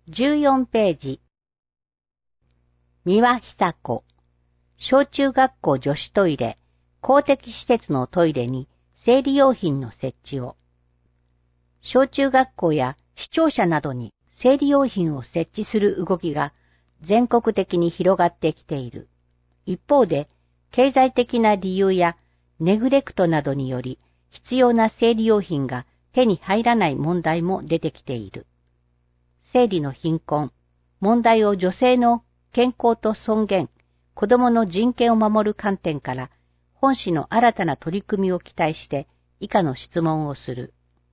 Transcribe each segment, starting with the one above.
14ページ。三輪久子。小中学校女子トイレ、公的施設のトイレに生理用品の設置を。小中学校や市庁舎などに生理用品を設置する動きが全国的に広がってきている。一方で、経済的な理由やネグレクトなどにより必要な生理用品が手に入らない問題も出てきている。生理の貧困、問題を女性の健康と尊厳、子供の人権を守る観点から本誌の新たな取り組みを期待して以下の質問をする。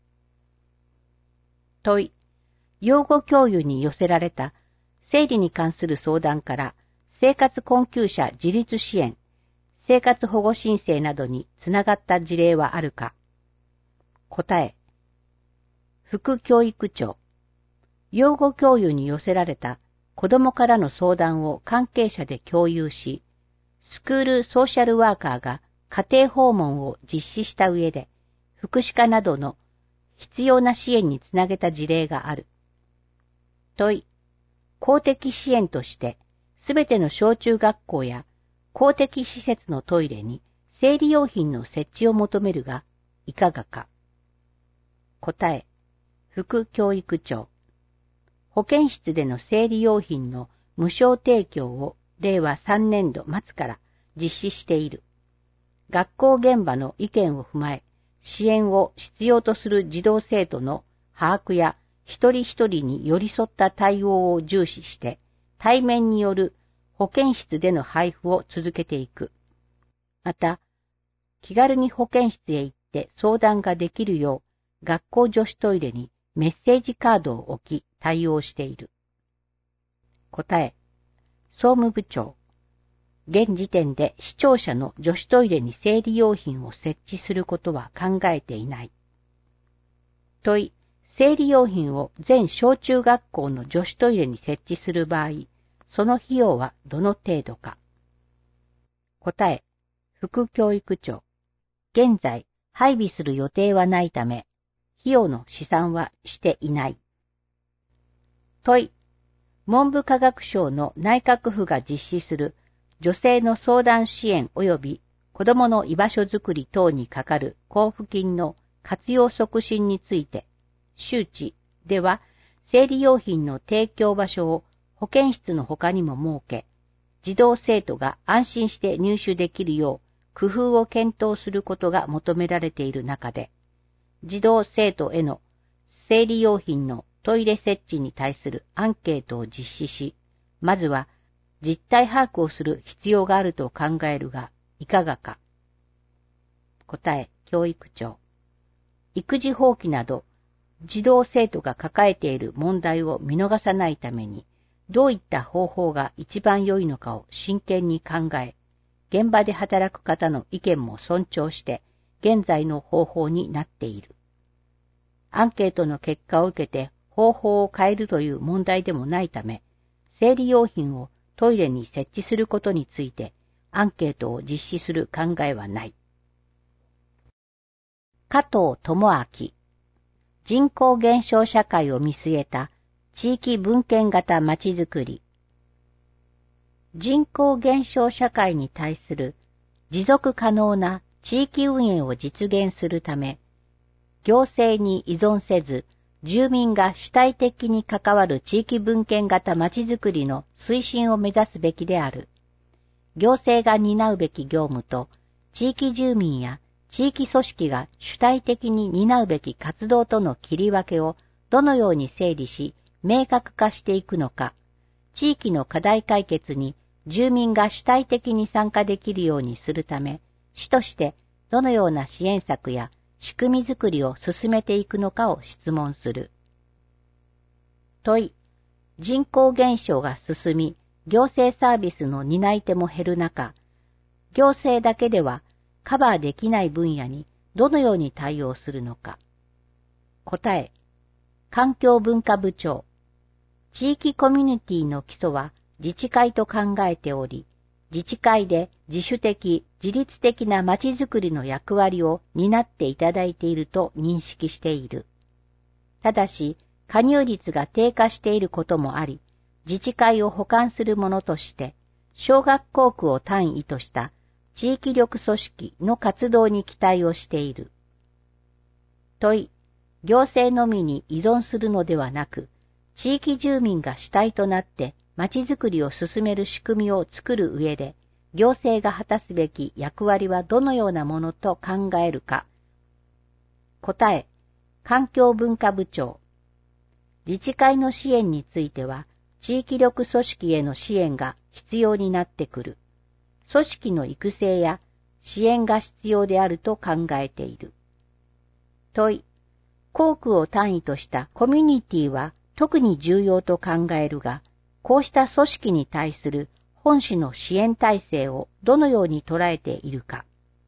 問い、養護教諭に寄せられた生理に関する相談から生活困窮者自立支援、生活保護申請などにつながった事例はあるか。答え、副教育長。養護教諭に寄せられた子供からの相談を関係者で共有し、スクールソーシャルワーカーが家庭訪問を実施した上で、福祉課などの必要な支援につなげた事例がある。問い、公的支援として、すべての小中学校や公的施設のトイレに生理用品の設置を求めるが、いかがか。答え、副教育長。保健室での生理用品の無償提供を令和3年度末から実施している。学校現場の意見を踏まえ、支援を必要とする児童生徒の把握や一人一人に寄り添った対応を重視して、対面による保健室での配布を続けていく。また、気軽に保健室へ行って相談ができるよう、学校女子トイレにメッセージカードを置き対応している。答え、総務部長。現時点で市庁舎の女子トイレに生理用品を設置することは考えていない。問い、生理用品を全小中学校の女子トイレに設置する場合、その費用はどの程度か。答え、副教育長。現在、配備する予定はないため、費用の試算はしていない。問い、文部科学省の内閣府が実施する女性の相談支援及び子どもの居場所づくり等にかかる交付金の活用促進について、周知では生理用品の提供場所を保健室の他にも設け、児童生徒が安心して入手できるよう工夫を検討することが求められている中で、児童生徒への生理用品のトイレ設置に対するアンケートを実施し、まずは実態把握をする必要があると考えるが、いかがか。答え、教育長。育児放棄など、児童生徒が抱えている問題を見逃さないために、どういった方法が一番良いのかを真剣に考え、現場で働く方の意見も尊重して、現在の方法になっている。アンケートの結果を受けて方法を変えるという問題でもないため、生理用品をトイレに設置することについてアンケートを実施する考えはない。加藤智明。人口減少社会を見据えた地域分権型まちづくり。人口減少社会に対する持続可能な地域運営を実現するため、行政に依存せず、住民が主体的に関わる地域分権型まちづくりの推進を目指すべきである。行政が担うべき業務と、地域住民や地域組織が主体的に担うべき活動との切り分けをどのように整理し、明確化していくのか、地域の課題解決に住民が主体的に参加できるようにするため、市としてどのような支援策や仕組みづくりを進めていくのかを質問する。問い、人口減少が進み、行政サービスの担い手も減る中、行政だけではカバーできない分野にどのように対応するのか。答え、環境文化部長。地域コミュニティの基礎は自治会と考えており、自治会で自主的、自律的なまちづくりの役割を担っていただいていると認識している。ただし、 加入率が低下していることもあり、自治会を補完するものとして、小学校区を単位とした地域力組織の活動に期待をしている。問い、行政のみに依存するのではなく、地域住民が主体となって町づくりを進める仕組みを作る上で、行政が果たすべき役割はどのようなものと考えるか。答え、環境文化部長。自治会の支援については、地域力組織への支援が必要になってくる。組織の育成や支援が必要であると考えている。問い、校区を単位としたコミュニティは特に重要と考えるが、こうした組織に対する本市の支援体制をどのように捉えているか。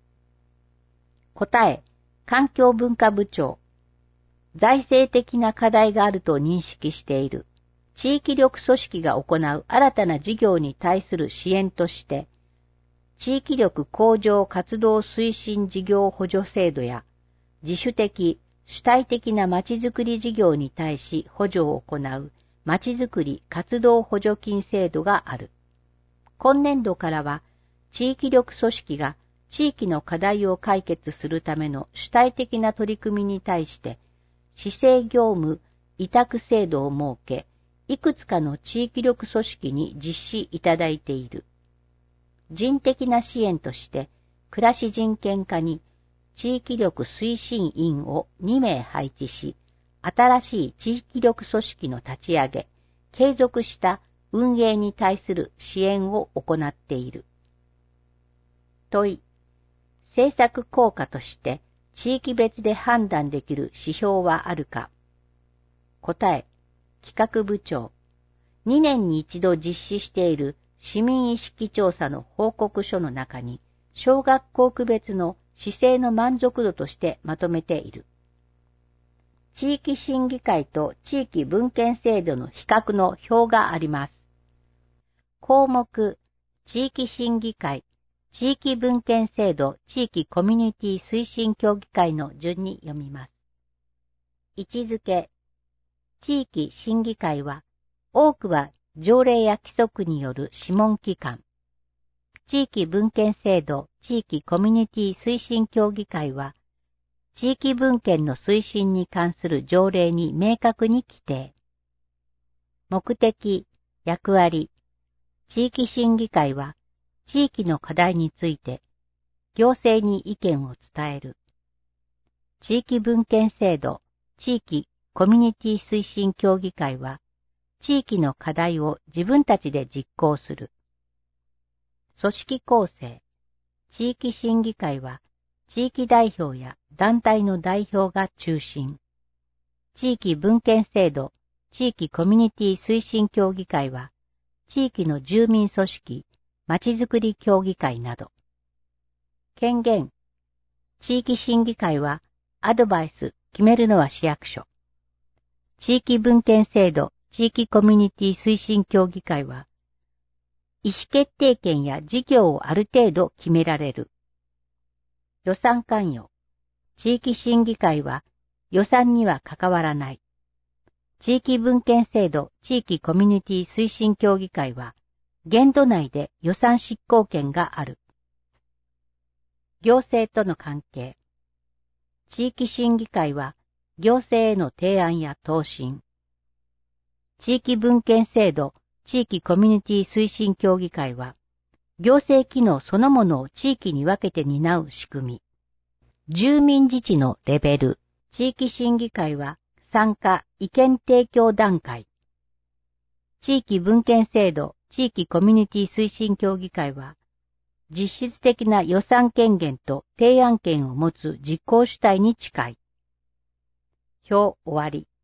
答え、環境文化部長。財政的な課題があると認識している。地域力組織が行う新たな事業に対する支援として、地域力向上活動推進事業補助制度や、自主的、主体的なまちづくり事業に対し補助を行うまちづくり活動補助金制度がある。今年度からは、地域力組織が地域の課題を解決するための主体的な取り組みに対して、市政業務委託制度を設け、いくつかの地域力組織に実施いただいている。人的な支援として、暮らし人権課に地域力推進員を2名配置し、新しい地域力組織の立ち上げ、継続した運営に対する支援を行っている。問い、政策効果として地域別で判断できる指標はあるか。答え、企画部長。2年に一度実施している市民意識調査の報告書の中に、小学校区別の市政の満足度としてまとめている。地域審議会と地域分権制度の比較の表があります。項目、地域審議会、地域分権制度地域コミュニティ推進協議会の順に読みます。位置づけ、地域審議会は、多くは条例や規則による諮問機関。地域分権制度地域コミュニティ推進協議会は、地域分権の推進に関する条例に明確に規定。目的、役割、地域審議会は、地域の課題について、行政に意見を伝える。地域分権制度地域コミュニティ推進協議会は、地域の課題を自分たちで実行する。組織構成、地域審議会は、地域代表や団体の代表が中心。地域分権制度、地域コミュニティ推進協議会は、地域の住民組織、まちづくり協議会など。権限、地域審議会は、アドバイス、決めるのは市役所。地域分権制度、地域コミュニティ推進協議会は、意思決定権や事業をある程度決められる。予算関与。地域審議会は予算には関わらない。地域分権制度地域コミュニティ推進協議会は限度内で予算執行権がある。行政との関係。地域審議会は行政への提案や答申。地域分権制度地域コミュニティ推進協議会は行政機能そのものを地域に分けて担う仕組み。住民自治のレベル。地域審議会は参加・意見提供段階。地域分権制度地域コミュニティ推進協議会は実質的な予算権限と提案権を持つ実行主体に近い。表終わり。